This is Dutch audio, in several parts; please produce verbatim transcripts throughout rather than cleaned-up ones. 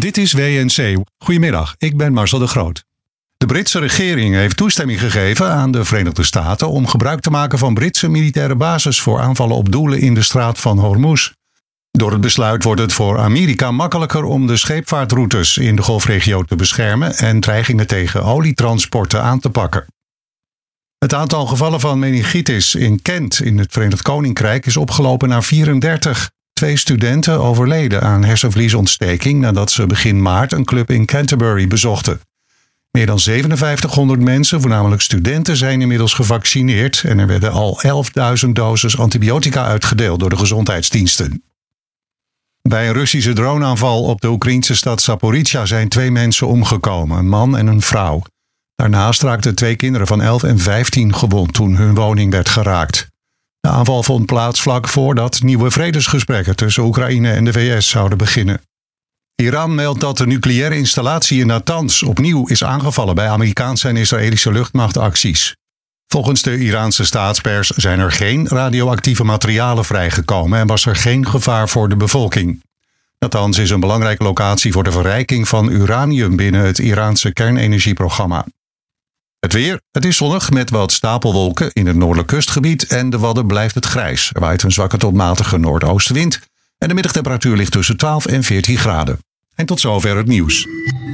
Dit is W N C. Goedemiddag, ik ben Marcel de Groot. De Britse regering heeft toestemming gegeven aan de Verenigde Staten om gebruik te maken van Britse militaire bases voor aanvallen op doelen in de straat van Hormuz. Door het besluit wordt het voor Amerika makkelijker om de scheepvaartroutes in de golfregio te beschermen en dreigingen tegen olietransporten aan te pakken. Het aantal gevallen van meningitis in Kent in het Verenigd Koninkrijk is opgelopen naar vierendertig. Twee studenten overleden aan hersenvliesontsteking nadat ze begin maart een club in Canterbury bezochten. Meer dan zevenenvijftighonderd mensen, voornamelijk studenten, zijn inmiddels gevaccineerd en er werden al elfduizend doses antibiotica uitgedeeld door de gezondheidsdiensten. Bij een Russische droneaanval op de Oekraïnse stad Zaporizhzhia zijn twee mensen omgekomen, een man en een vrouw. Daarnaast raakten twee kinderen van elf en vijftien gewond toen hun woning werd geraakt. De aanval vond plaats vlak voordat nieuwe vredesgesprekken tussen Oekraïne en de V S zouden beginnen. Iran meldt dat de nucleaire installatie in Natanz opnieuw is aangevallen bij Amerikaanse en Israëlische luchtmachtacties. Volgens de Iraanse staatspers zijn er geen radioactieve materialen vrijgekomen en was er geen gevaar voor de bevolking. Natanz is een belangrijke locatie voor de verrijking van uranium binnen het Iraanse kernenergieprogramma. Het weer, het is zonnig met wat stapelwolken in het noordelijk kustgebied en de Wadden blijft het grijs. Er waait een zwakke tot matige noordoostenwind en de middagtemperatuur ligt tussen twaalf en veertien graden. En tot zover het nieuws.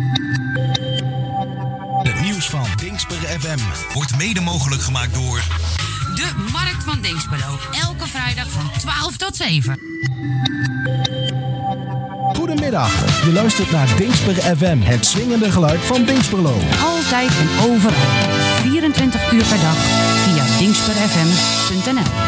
Het nieuws van Dingsper F M wordt mede mogelijk gemaakt door de Markt van Dingsperlo. Elke vrijdag van twaalf tot zeven. Goedemiddag, je luistert naar Dingsper F M, het swingende geluid van Dingsperlo. Altijd en overal, vierentwintig uur per dag, via dingsper f m punt n l.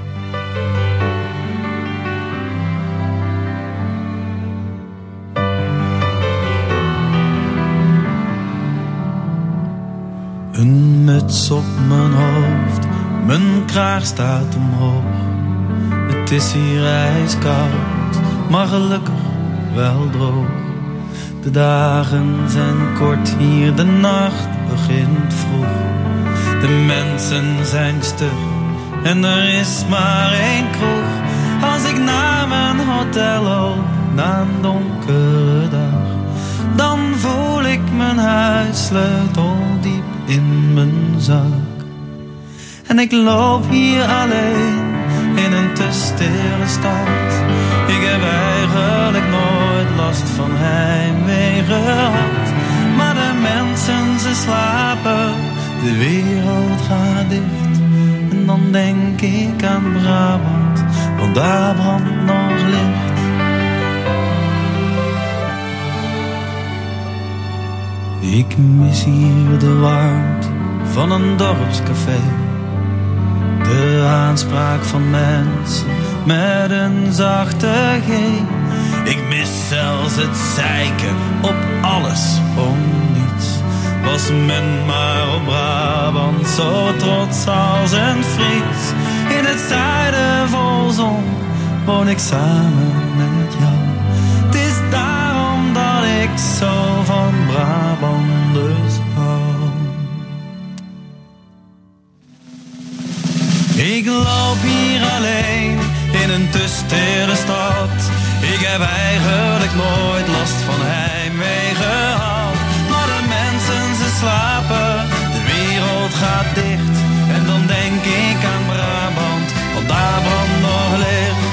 Een muts op mijn hoofd, mijn kraag staat omhoog. Het is hier ijskoud, maar gelukkig wel droog. De dagen zijn kort hier, de nacht begint vroeg. De mensen zijn stug en er is maar één kroeg. Als ik naar mijn hotel loop, na een donkere dag, dan voel ik mijn huissleutel diep in mijn zak. En ik loop hier alleen in een te stille stad. Ik heb eigenlijk nooit last van heimwee gehad. Maar de mensen, ze slapen, de wereld gaat dicht. En dan denk ik aan Brabant, want daar brandt nog licht. Ik mis hier de warmte van een dorpscafé. De aanspraak van mensen met een zachte G. Ik mis zelfs het zeiken op alles om niets. Was men maar op Brabant zo trots als een Fries. In het zuiden vol zon woon ik samen met jou. Het is daarom dat ik zo van Brabanders hou. Ik loop hier alleen in een te stille stad. Ik heb eigenlijk nooit last van heimwee gehad. Maar de mensen, ze slapen, de wereld gaat dicht. En dan denk ik aan Brabant, want daar brandt nog licht.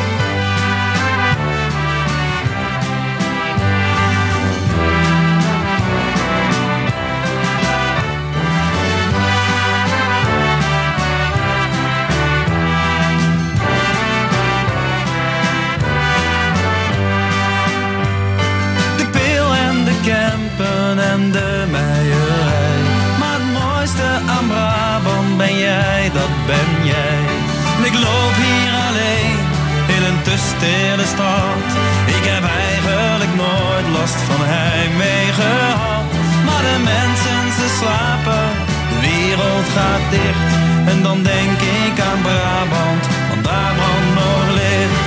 Kempen en de meierij. Maar het mooiste aan Brabant ben jij, dat ben jij. Ik loop hier alleen in een te stille stad. Ik heb eigenlijk nooit last van heimwee gehad. Maar de mensen, ze slapen, de wereld gaat dicht. En dan denk ik aan Brabant, want daar brandt nog licht.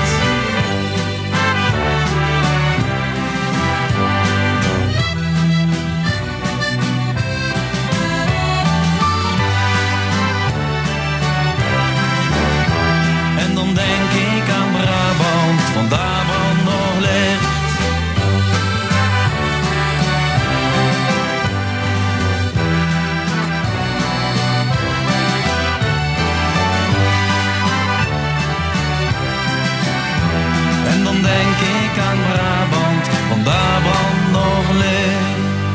Denk ik aan Brabant, want daar brandt nog licht. Kijk aan Brabant, want daar brandt nog licht.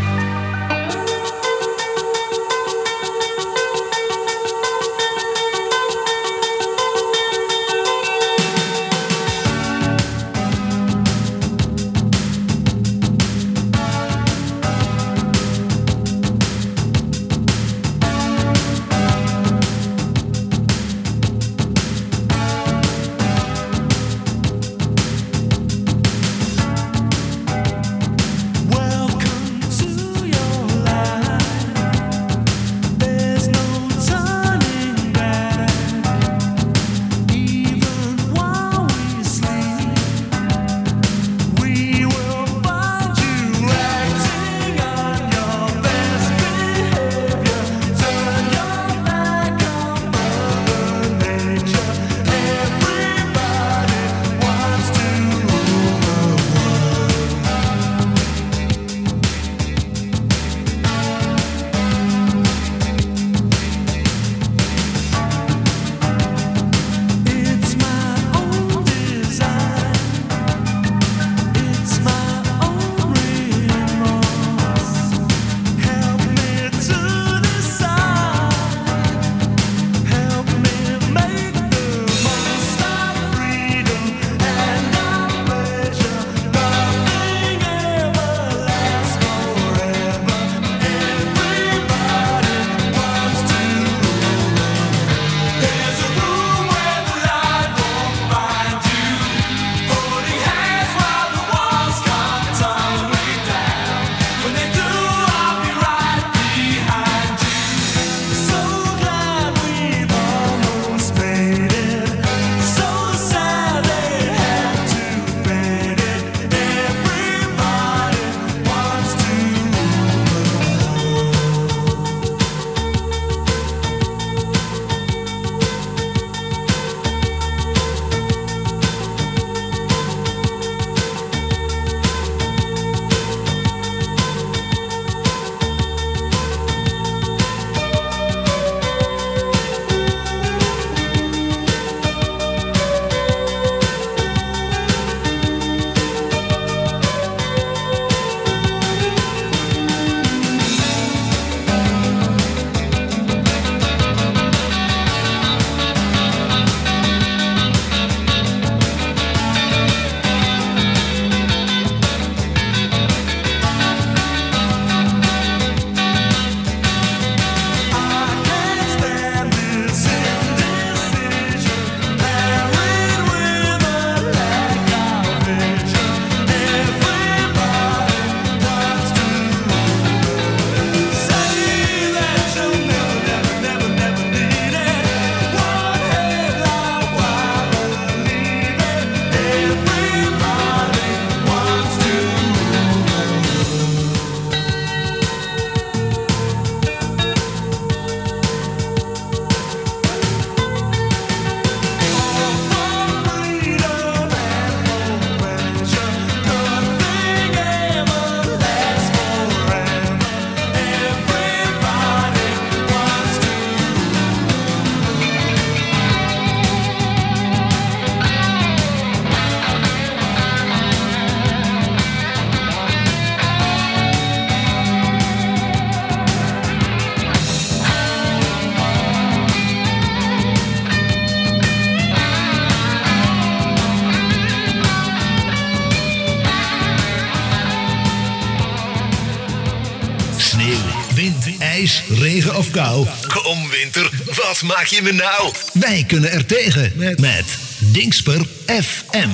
ijs, regen of kou. Kom winter, wat maak je me nou? Wij kunnen er tegen met, met Dingsper F M.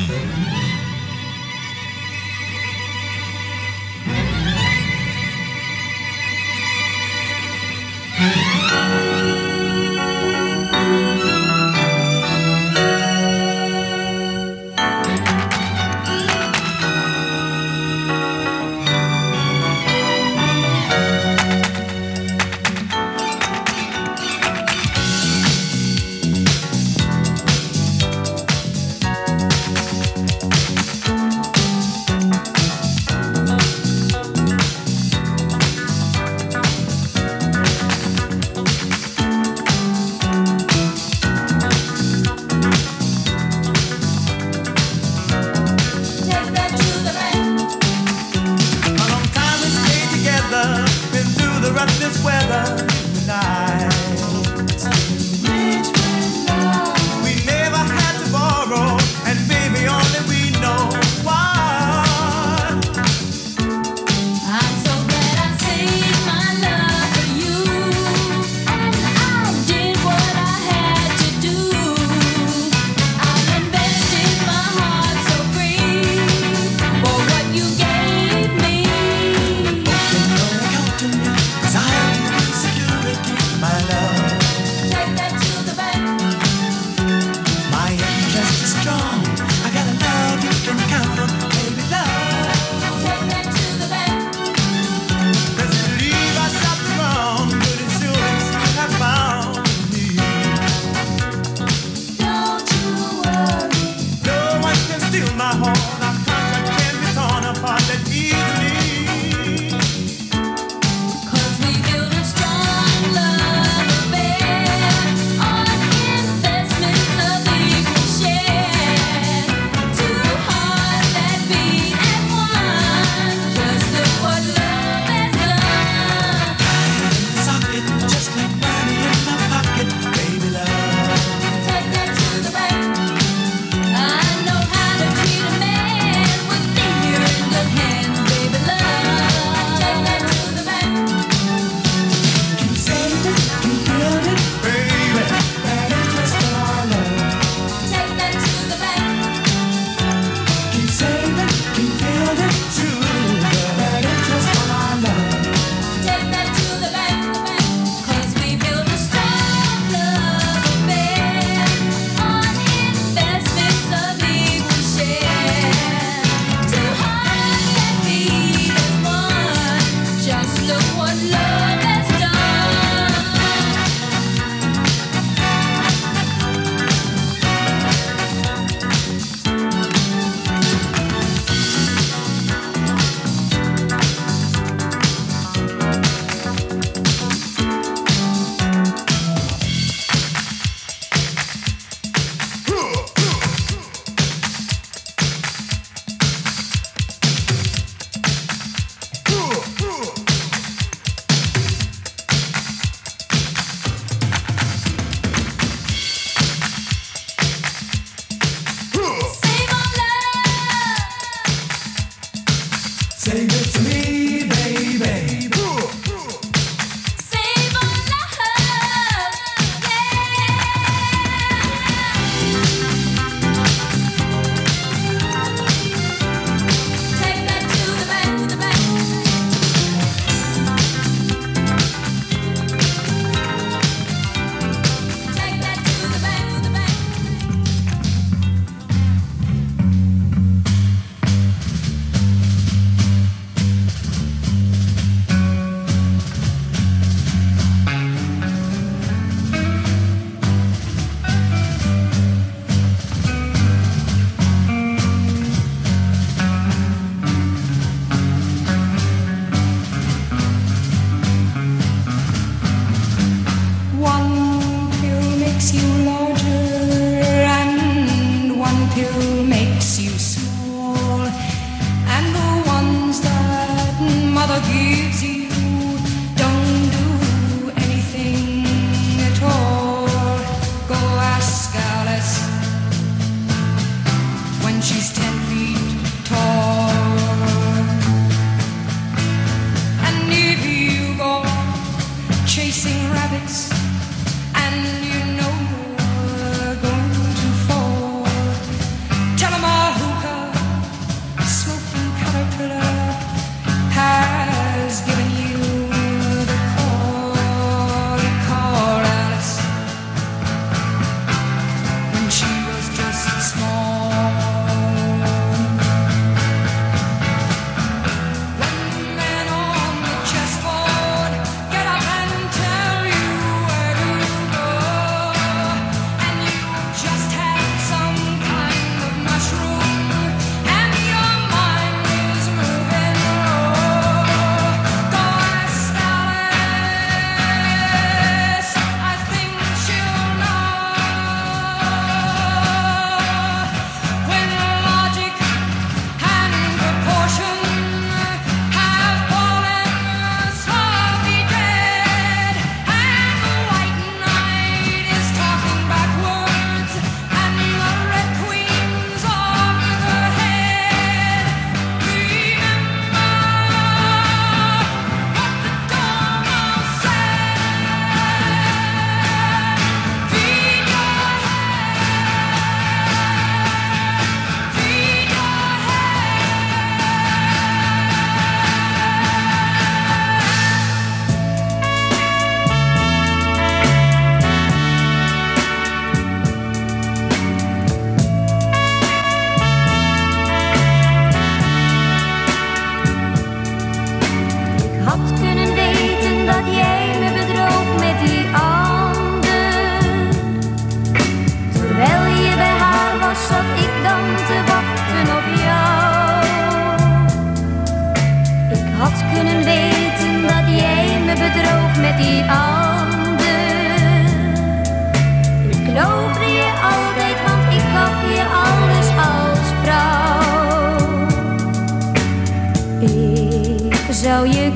zou je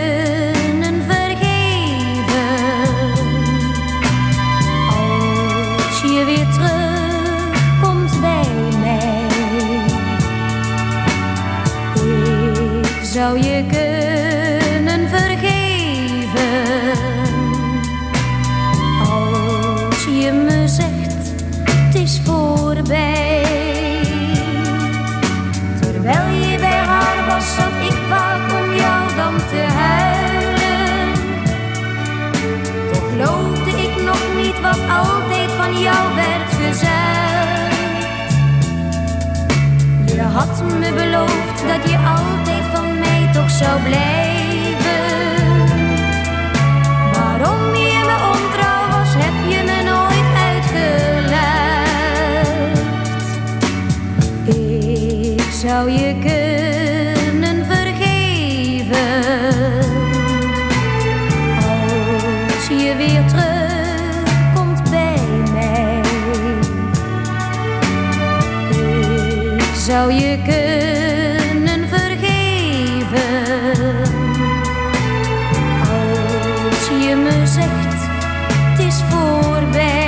kunnen vergeven als je weer terugkomt bij mij. Ik zou je kunnen vergeven als je me zegt het is voorbij. Terwijl je bij haar was, zat ik vaak om jou dan te huilen. Toch geloofde ik nog niet wat altijd van jou werd gezegd. Je had me beloofd dat je altijd van mij toch zou blijven. Waarom je me ontrouw was, heb je me nooit uitgelegd. Ik zou je kunnen vergeven als je weer terugkomt bij mij. Ik zou je kunnen vergeven als je me zegt het is voorbij.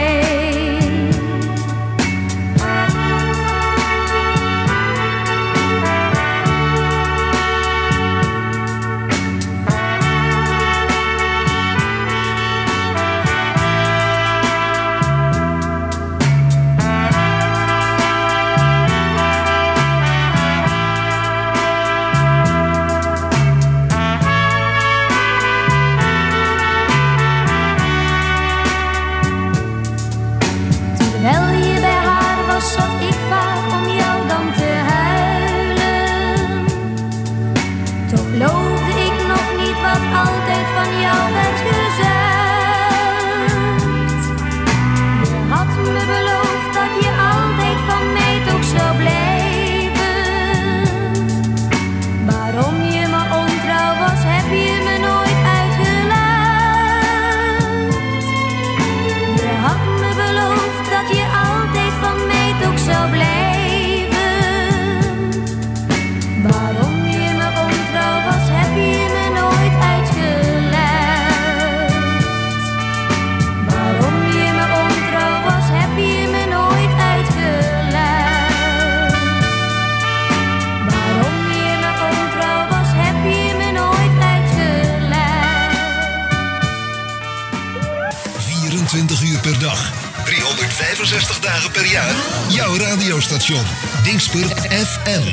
vijfenzestig dagen per jaar. Jouw radiostation. Dingsper F M.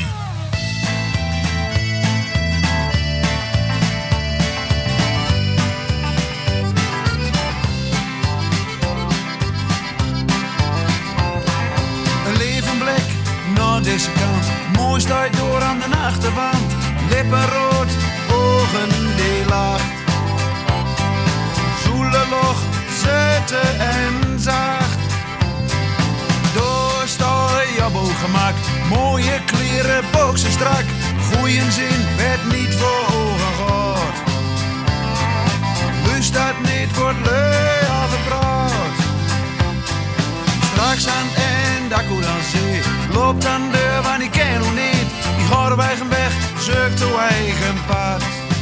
Een levenblik naar deze kant. Mooi staat door aan de achterwand. Lippen rood, ogen die lacht. Zoele loch, zette en zacht. Door sta je op gemak. Mooie kleren, boksen strak. Goeie zin, werd niet voor ogen gehad. Lust dat niet, wordt lui afgepraat. Straks aan en dakko dan zee. Loopt aan de deur, want ik ken nog niet. Die gaat op eigen weg, zoekt op eigen pad.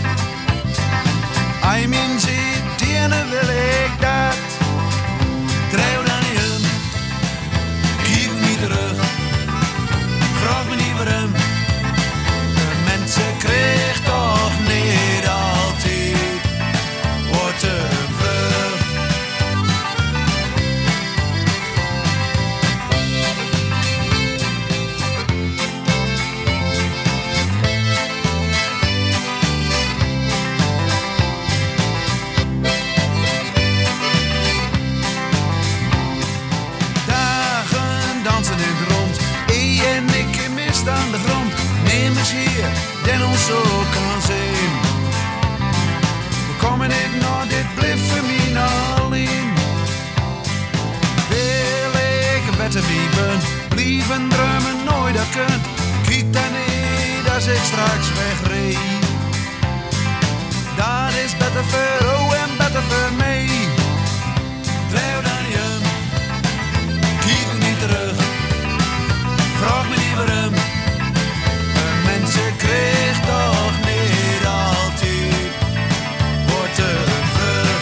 Hij min ziet, dienen wil ik dat. Drijf dan niet om, kijk niet terug. Vraag me niet waarom. De mensen kreeg toch niet altijd wat te vlug. Aan de grond, neem eens hier, den ons zo kan zijn. We komen niet naar dit bliffen min alleen. Wil ik wetten wie bent, blijven dromen nooit dat kunt. Kijk dan niet als ik straks wegreed. Dat is beter voor jou en beter voor mij. Drijf dan niet om, kijk niet terug. Vraag me niet waarom. Ze kreeg toch niet altijd wat te vlug.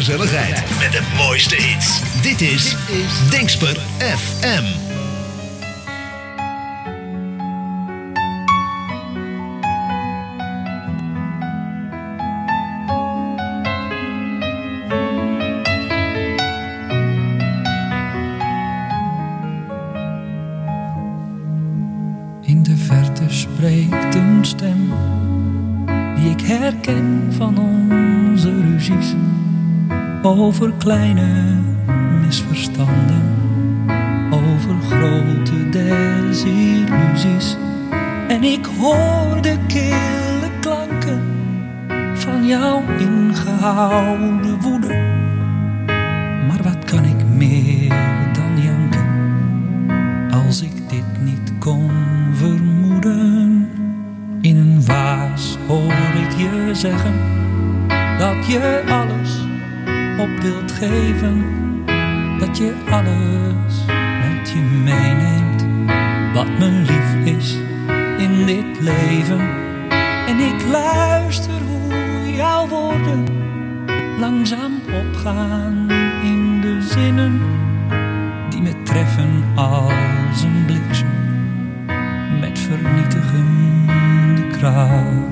gezelligheid met de mooiste hits. Dit is Dingsper F M. In de verte spreekt een stem die ik herken van onze ruzies over kleine misverstanden, over grote desillusies. En ik hoor de kille klanken van jouw ingehouden woede. Maar wat kan ik meer dan janken als ik dit niet kon vermoeden? In een waas hoor ik je zeggen dat je alles op wilt geven, dat je alles met je meeneemt wat me lief is in dit leven. En ik luister hoe jouw woorden langzaam opgaan in de zinnen die me treffen als een bliksem met vernietigende kracht.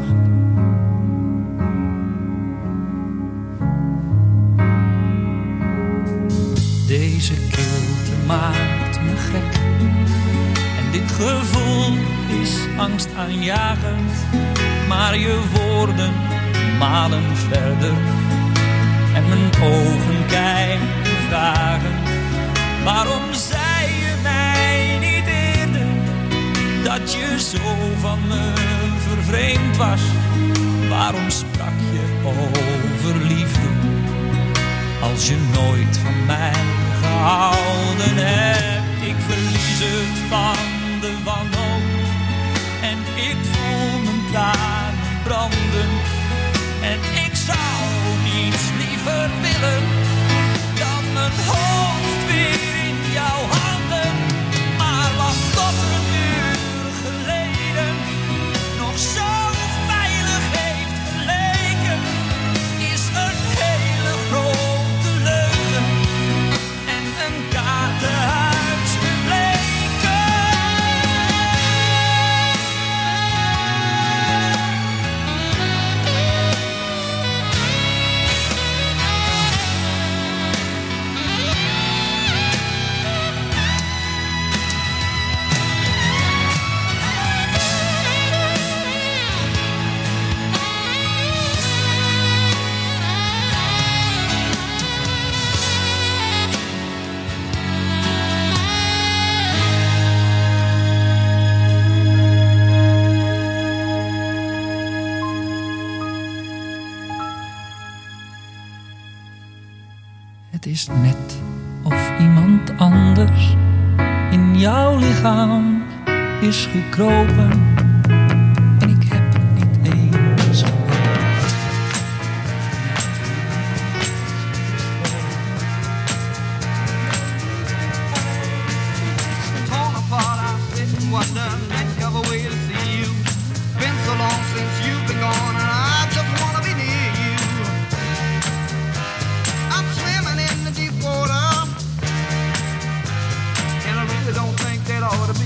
Deze kilte maakt me gek en dit gevoel is angstaanjagend, maar je woorden malen verder en mijn ogen kijken vragend. Waarom zei je mij niet eerder dat je zo van me vervreemd was? Waarom sprak je over liefde als je nooit van mij gehouden hebt? Ik verlies het van de wanhoop en ik voel mijn tranen branden. En ik zou niets liever willen dan mijn hoofd weer in jouw handen. Maar wat tot een uur geleden nog zo veilig heeft geleken, is een hele grote leugen en een kaartenhuis gebleken. Het is net of iemand anders in jouw lichaam is gekropen en ik heb niet eens gehoord. Torn apart, I sit and wonder, think of a way to see you. Been so long since you've been gone, and I just wanna be near you. I'm swimming in the deep water, and I really don't think that ought to be.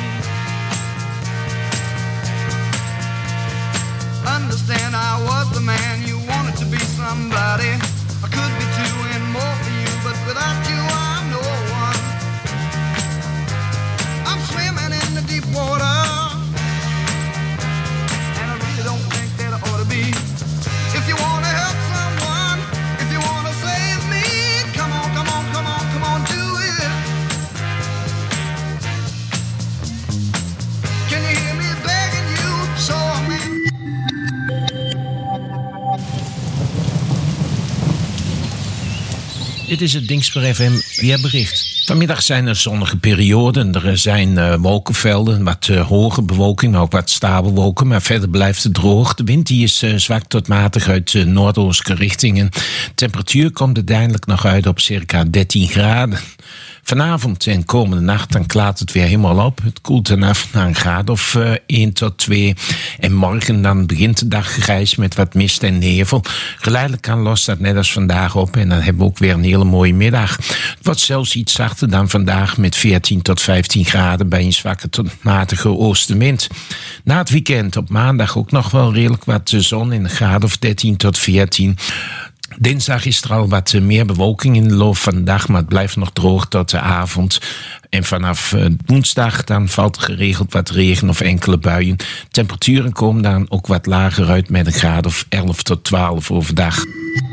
Understand I was the man you wanted to be, somebody I could be two and more for you, but without you I'm no one. I'm swimming in the deep water, and I really don't think that I ought to be. If you wanna help someone, if you wanna save me, come on, come on, come on, come on, do it. Can you hear me begging you? So I'm Dit is het Dingsper F M weerbericht. Vanmiddag zijn er zonnige perioden. Er zijn uh, wolkenvelden, wat uh, hoge bewolking, maar ook wat stapelwolken. Maar verder blijft het droog. De wind die is uh, zwak tot matig uit uh, noordoostelijke richtingen. De temperatuur komt uiteindelijk nog uit op circa dertien graden. Vanavond en komende nacht dan klaart het weer helemaal op. Het koelt dan af naar een graad of uh, één tot twee. En morgen dan begint de dag grijs met wat mist en nevel. Geleidelijk aan lost dat net als vandaag op. En dan hebben we ook weer een hele mooie middag. Het wordt zelfs iets zachter dan vandaag met veertien tot vijftien graden bij een zwakke tot matige oostenwind. Na het weekend op maandag ook nog wel redelijk wat zon in een graad of dertien tot veertien. Dinsdag is er al wat meer bewolking in de loop van de dag, maar het blijft nog droog tot de avond. En vanaf woensdag dan valt er geregeld wat regen of enkele buien. Temperaturen komen dan ook wat lager uit met een graad of elf tot twaalf overdag.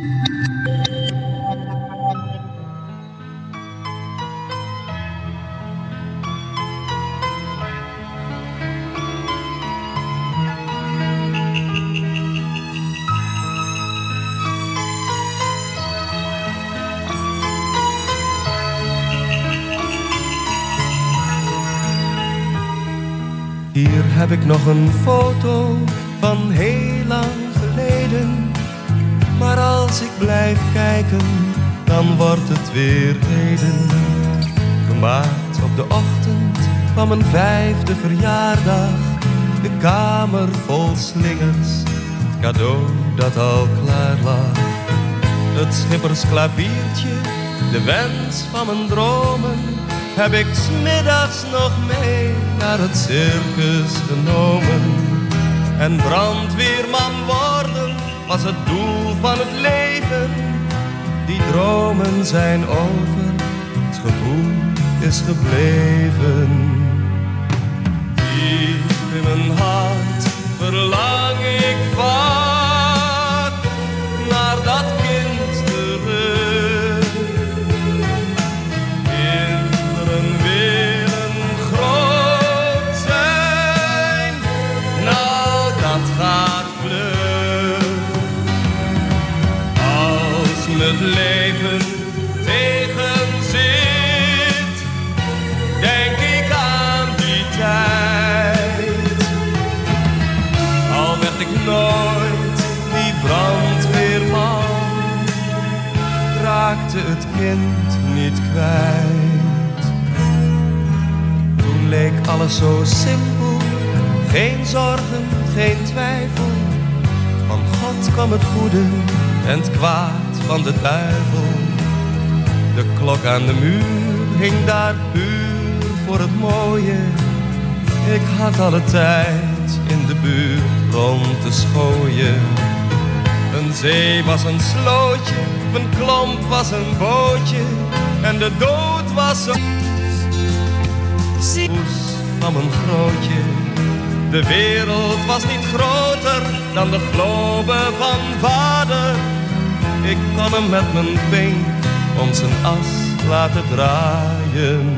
Hier heb ik nog een foto van heel lang geleden. Maar als ik blijf kijken, dan wordt het weer heden. Gemaakt op de ochtend van mijn vijfde verjaardag. De kamer vol slingers, het cadeau dat al klaar lag. Het schippersklaviertje, de wens van mijn dromen, heb ik 's middags nog mee naar het circus genomen. En brandweerman worden was het doel van het leven. Die dromen zijn over, het gevoel is gebleven. Diep in mijn hart verlang ik vaak naar dat kind terug. Kinderen willen groot zijn, nou dat gaat vlug. Als me het leven tegenzit, denk ik aan die tijd. Al werd ik nooit die brandweerman, raakte het kind niet kwijt. Toen leek alles zo simpel, geen zorgen, geen twijfel. Van God kwam het goede en het kwaad van de duivel. De klok aan de muur hing daar puur voor het mooie. Ik had alle tijd in de buurt rond te schooien. Een zee was een slootje, mijn klomp was een bootje. En de dood was een poes van mijn grootje. De wereld was niet groter dan de globe van vader. Ik kon hem met mijn pink om zijn as laten draaien.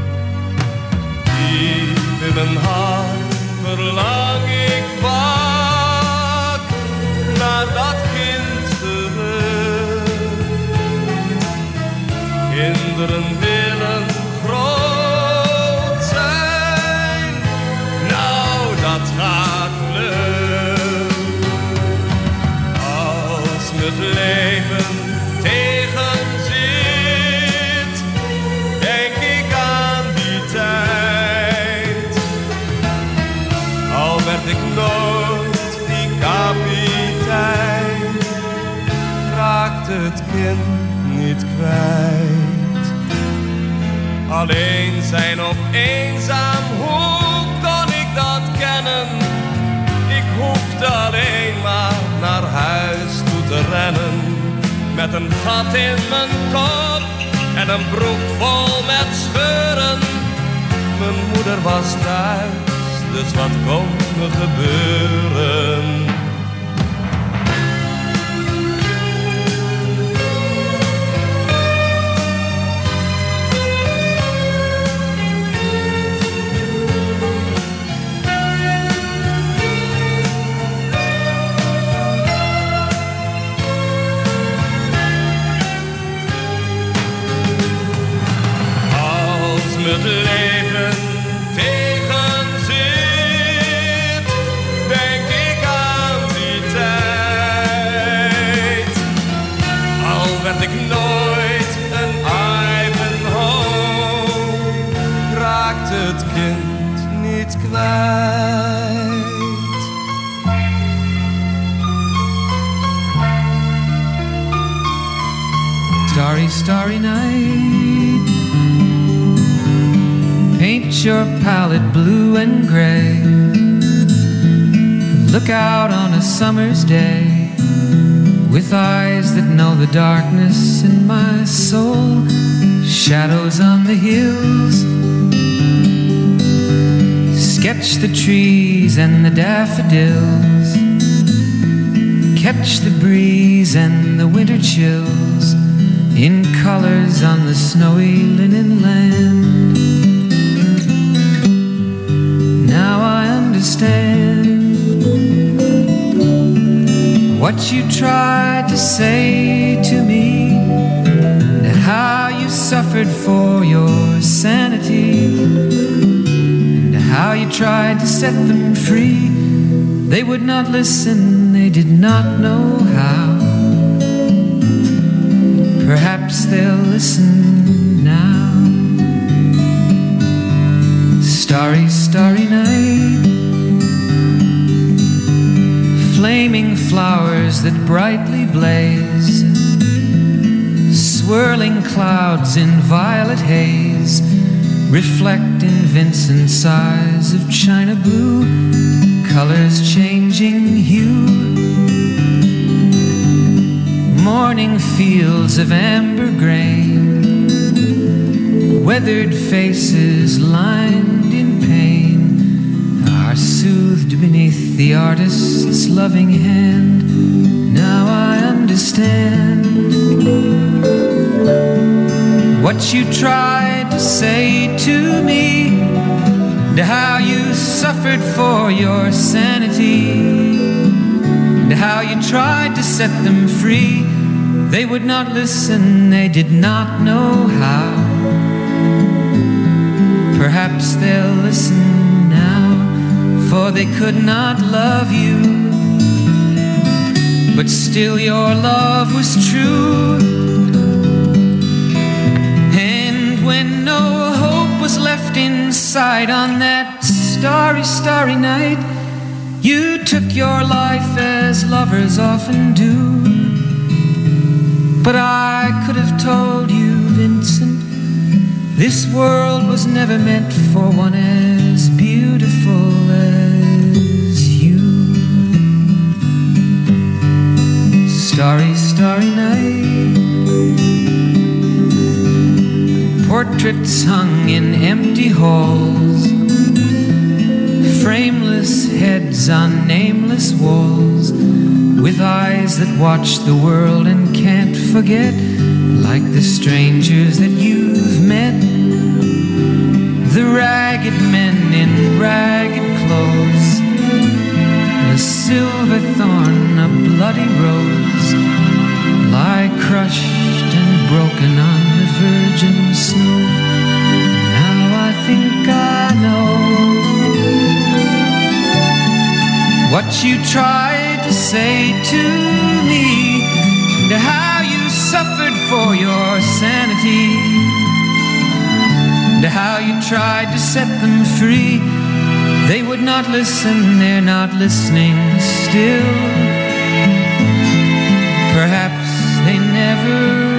Diep in mijn hart verlang ik vaak naar dat kind terug. Kinderen willen groot zijn, nou dat gaat vlug. Als me het leven tegenzit, denk ik aan die tijd. Al werd ik nooit die kapitein, raakte het kind niet kwijt. Alleen zijn of eenzaam, hoe kon ik dat kennen? Ik hoefde alleen maar naar huis toe te rennen. Met een gat in mijn kop en een broek vol met scheuren. Mijn moeder was thuis, dus wat kon me gebeuren? Het leven tegenzit, denk ik starry night. Paint your palette blue and gray. Look out on a summer's day with eyes that know the darkness in my soul. Shadows on the hills. Sketch the trees and the daffodils. Catch the breeze and the winter chills in colors on the snowy linen land. Now I understand what you tried to say to me, and how you suffered for your sanity, and how you tried to set them free. They would not listen, they did not know how. Perhaps they'll listen now. Starry, starry night. Flaming flowers that brightly blaze. Swirling clouds in violet haze reflect in Vincent's eyes of china blue. Colors changing hue. Morning fields of amber grain. Weathered faces lined in pain are soothed beneath the artist's loving hand. Now I understand what you tried to say to me, and how you suffered for your sanity, and how you tried to set them free. They would not listen, they did not know how. Perhaps they'll listen now, for they could not love you, but still your love was true. And when no hope was left inside on that starry, starry night, you took your life as lovers often do. But I could have told you, Vincent, this world was never meant for one as beautiful as you. Starry, starry night. Portraits hung in empty halls. Frameless heads on nameless walls, with eyes that watch the world and can't forget, like the strangers that you've met. The ragged men in ragged clothes, a silver thorn, a bloody rose, lie crushed and broken on the virgin snow. Now I think I know what you tried to say to me, and how you suffered for your sanity, and how you tried to set them free. They would not listen, they're not listening still. Perhaps they never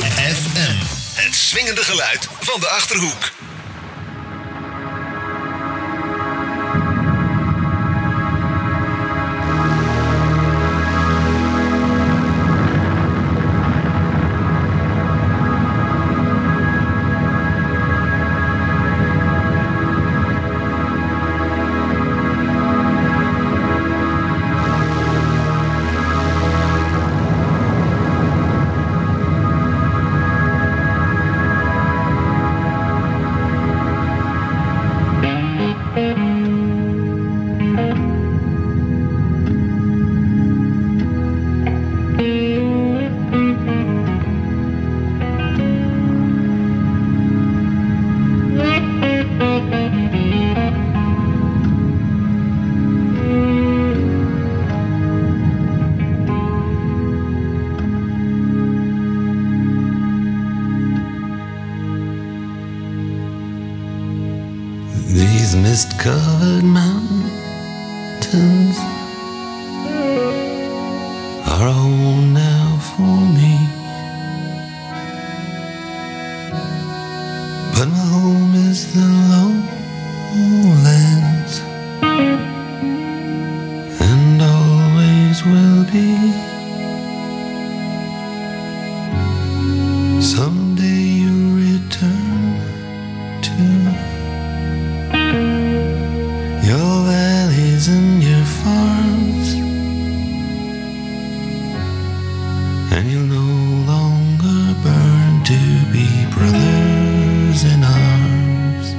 F M. Het swingende geluid van de Achterhoek. These mist-covered mountains are a home now for me, but my home is the lowlands, and always will be. Someday you return to your valleys and your farms, and you'll no longer burn to be brothers in arms.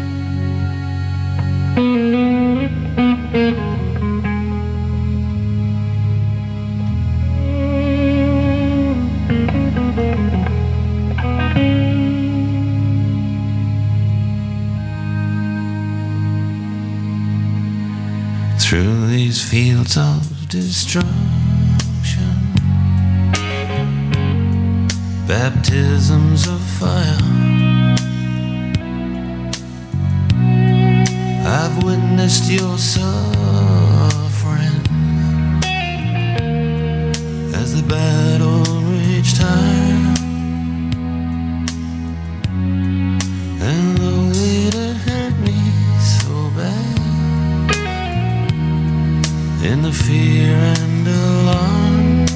Through these fields of destruction, baptisms of fire, I've witnessed your suffering as the battle raged high, and though it had hurt me so bad, in the fear and alarm,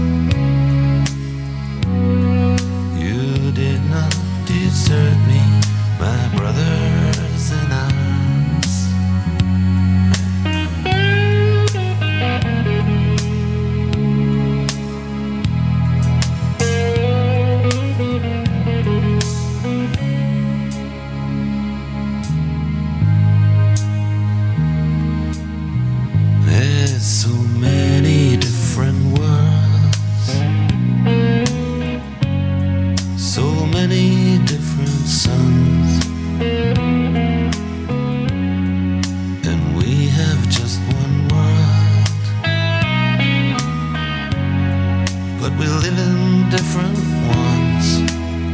you did not desert me, my brothers in arms. There's so many different worlds, so many different suns, and we have just one world, but we live in different ones.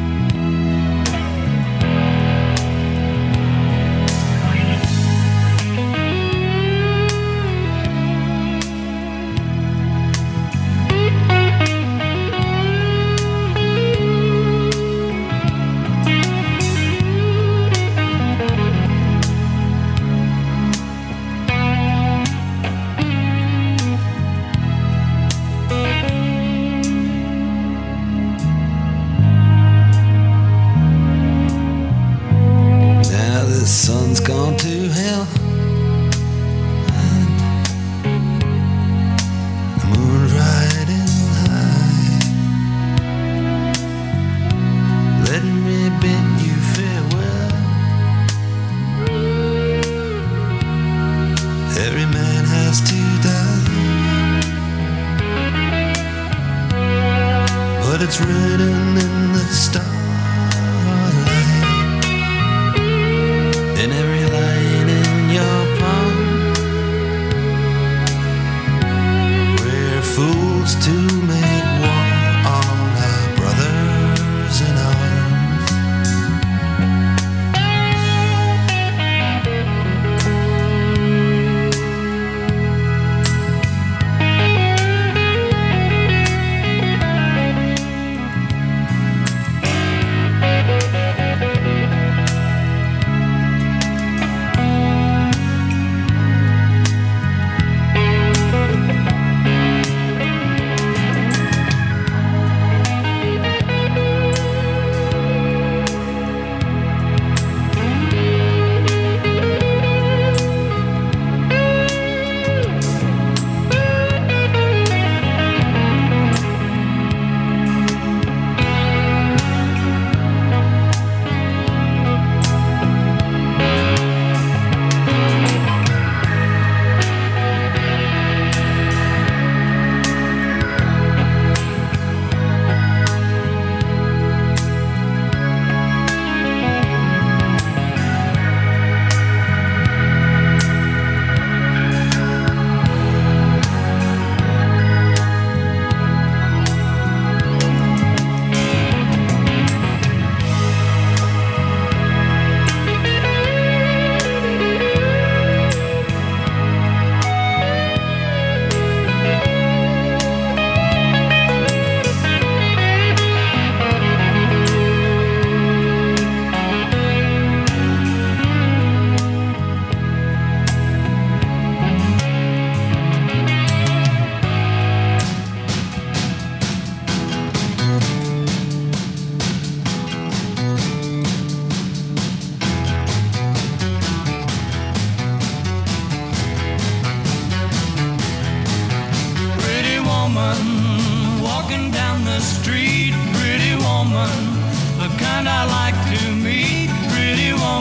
Now the sun's gone to hell, and the moon's riding high. Let me bid you farewell. Every man has to die, but it's written in the stars. In every line in your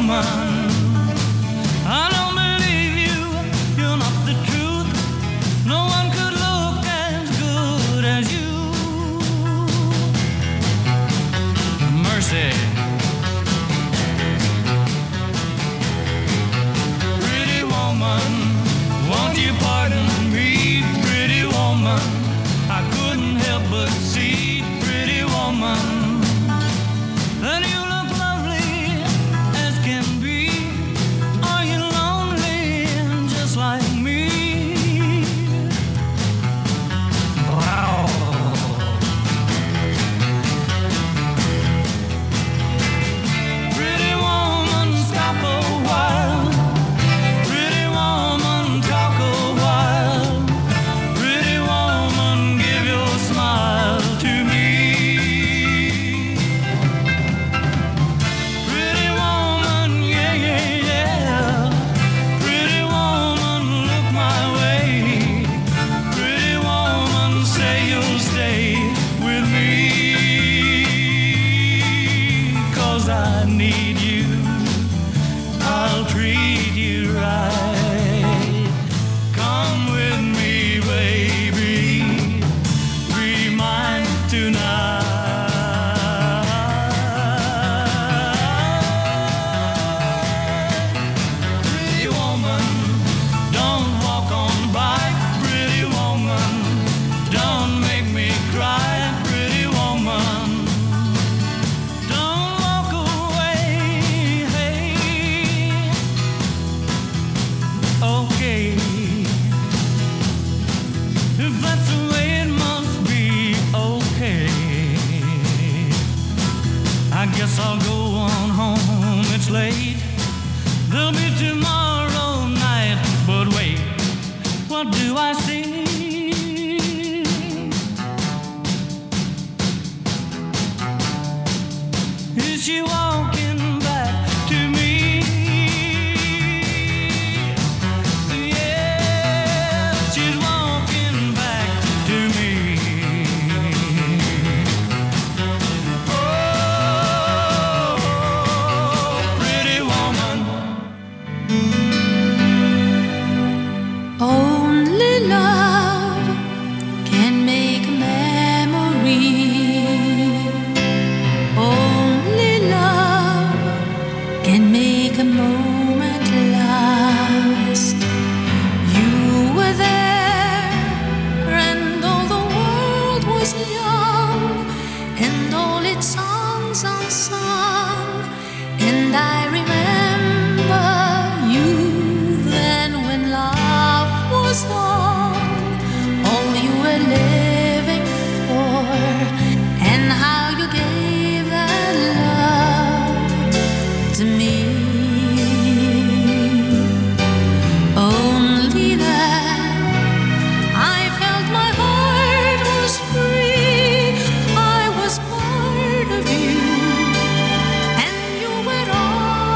woman. I don't believe you, you're not the truth. No one could look as good as you. Mercy. Pretty woman, won't you pardon me, pretty woman? I couldn't help but see, pretty woman, that you look lovely as can be. Are you lonely just like me? Wow. Pretty woman, stop a while. Pretty woman, talk a while. Pretty woman, give your smile to me. Pretty woman, yeah, yeah, yeah. Pretty woman, look my way. Pretty woman, say you'll stay with me. 'Cause I need you, I'll treat you right. Come with me, baby, be mine tonight. Pretty woman, don't walk on by. Pretty woman, don't make me cry. Pretty woman, don't walk away. Hey, okay, if that's the way it must be, okay. I guess I'll go on home, it's late. There'll be tomorrow night, but wait, what do I see? Is she walking back to me? Yeah, she's walking back to me. Oh, pretty woman. Only love can make a memory. Only love can make a moment last. You were there, and all the world was young, and all its songs unsung. And I remember you then when love was all, all you were living for, and how you gave that love to me. Only then I felt my heart was free. I was part of you, and you were all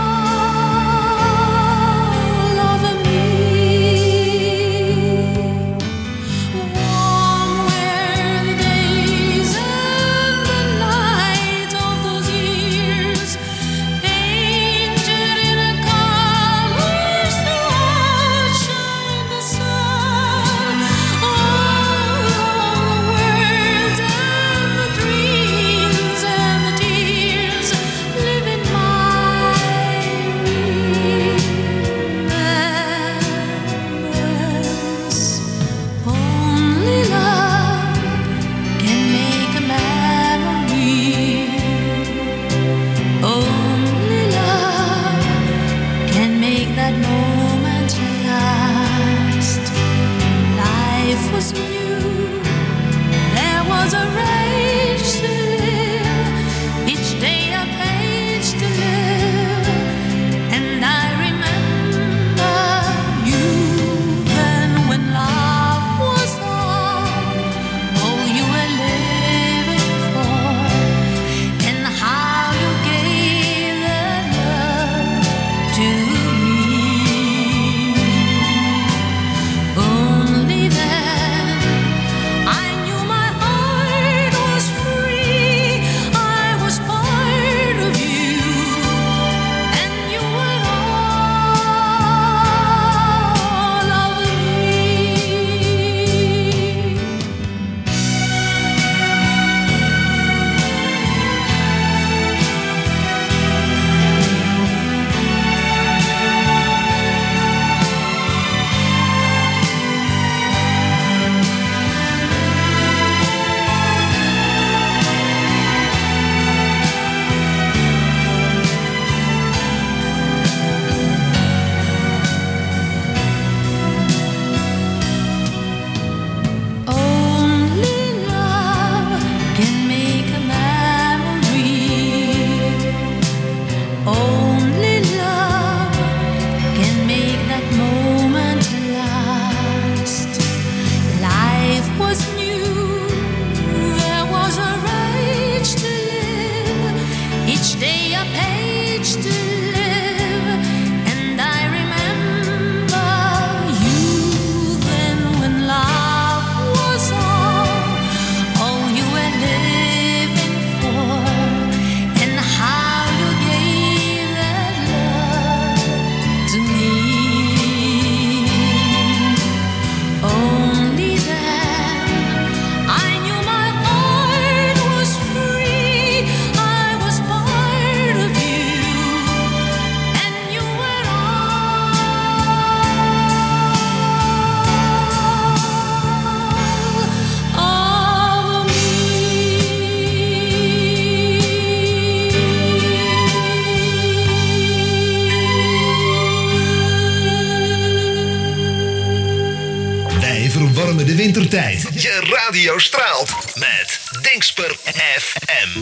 used to live, and I remember you then when love was all, all you were living for, and how you gave that love to me. Only then I knew my heart was free. I was part of you, and you were all of Wij verwarmen de wintertijd. Je radio straalt met Dingsper F M.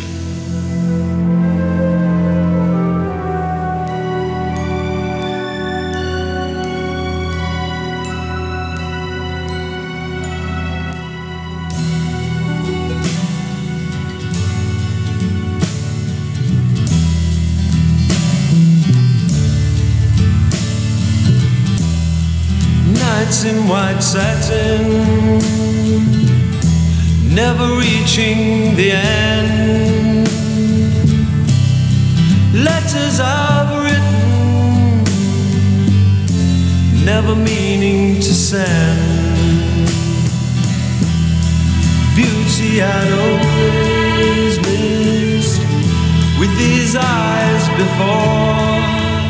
Nights in white satin, never reaching the end. Letters I've written, never meaning to send. Beauty I'd always missed with these eyes before.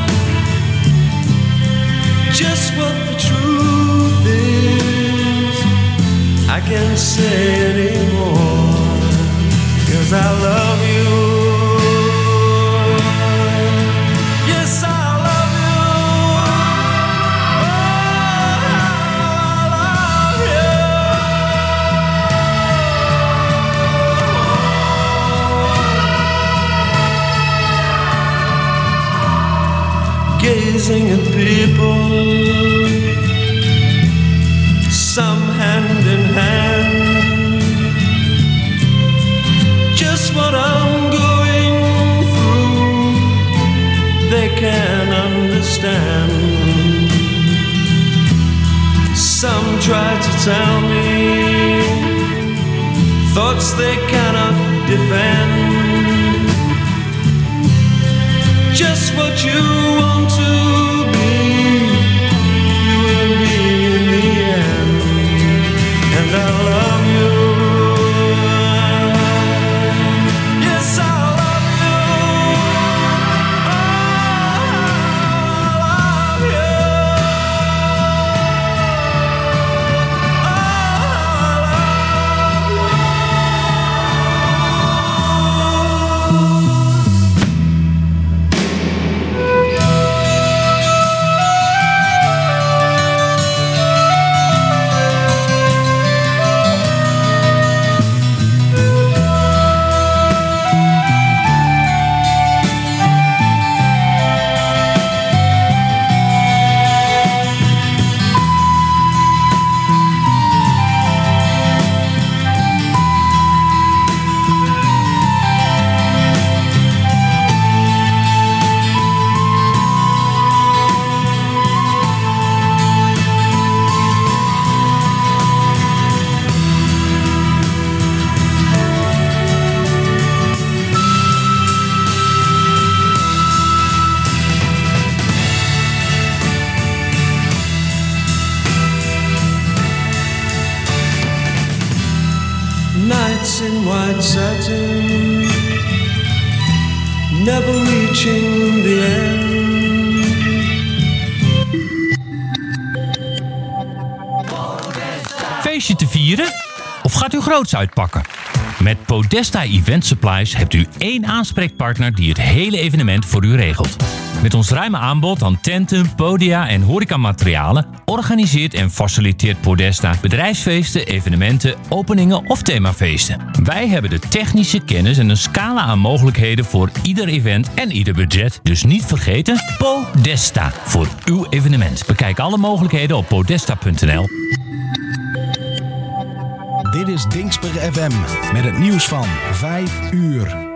Just what the truth is, I can't say anymore, 'cause I love you. Yes, I love you. Oh, I love you. Gazing at people, some hand in hand, just what I'm going through, they can understand. Some try to tell me thoughts they cannot defend. Just what you want to be, you will be in the end. And I love you. Yes, I love you. Oh, I love you. Nights in white satin, never reaching the end. Feestje te vieren? Of gaat u groots uitpakken? Met Podesta Event Supplies hebt u één aanspreekpartner die het hele evenement voor u regelt. Met ons ruime aanbod aan tenten, podia en horecamaterialen organiseert en faciliteert Podesta bedrijfsfeesten, evenementen, openingen of themafeesten. Wij hebben de technische kennis en een scala aan mogelijkheden voor ieder event en ieder budget. Dus niet vergeten, Podesta voor uw evenement. Bekijk alle mogelijkheden op podesta punt n l. Dit is Dingsper F M met het nieuws van vijf uur.